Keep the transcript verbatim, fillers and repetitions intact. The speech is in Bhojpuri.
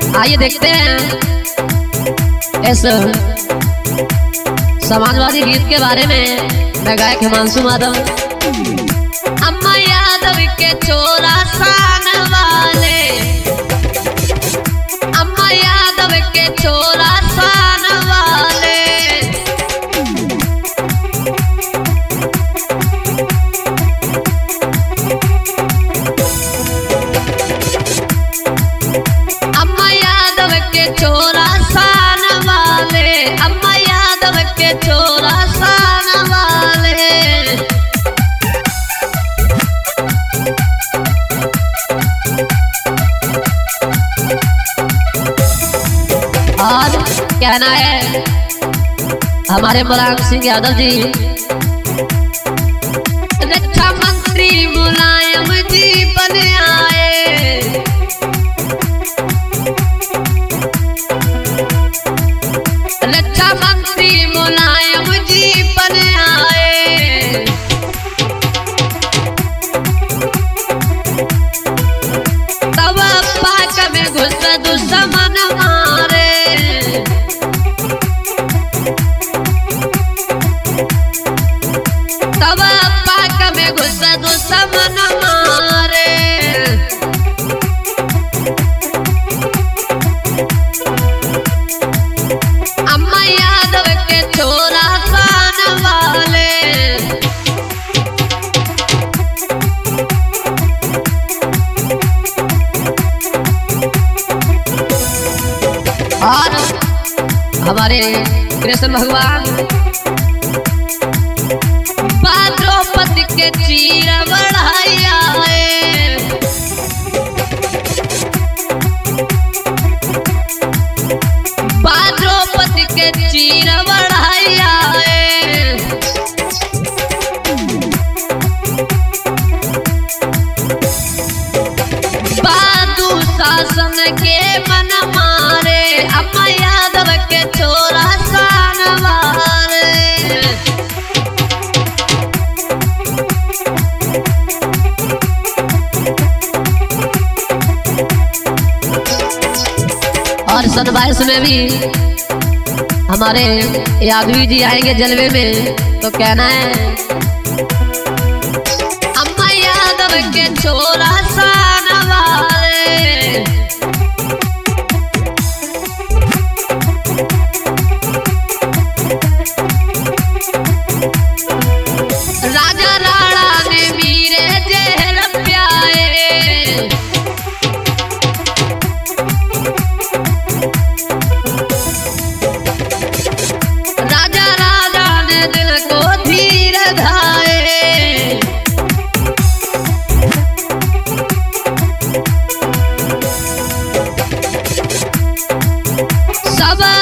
आइए देखते हैं इस समाजवादी गीत के बारे में। मैं गायक हिमांशु माधव। अम्मा यादव के छोरा सान वाले, अम्मा यादव के छोरा सान वाले, अम्मा यादव के छोरा सान वाले, अम्मा यादव के छोरा सान वाले। और कहना है हमारे मुलायम सिंह यादव जी, रक्षा मंत्री मुलायम जी बने आए, रक्षा मंत्री मुलायम जी बने आए। तब पाक में घुस दुश्मन मारे, तब पाक में घुस दुश्मन मारे। अम्मा यादव के छोरा सान वाले, और हमारे कृष्ण भगवान द्रौपदी के चीर बढ़ाया है, द्रौपदी के चीर बढ़ाया है। बादू शासन के मन मारे, अम्मा यादव के छोरा सान वाले। और सन बाईस में भी हमारे यादवी जी आएंगे जलवे में, तो कहना है अम्मा यादव के छोरा सान वाले, राजा राणा ने मीरे जहर प्याए, राजा राजा ने दिल को धीर धाए। सब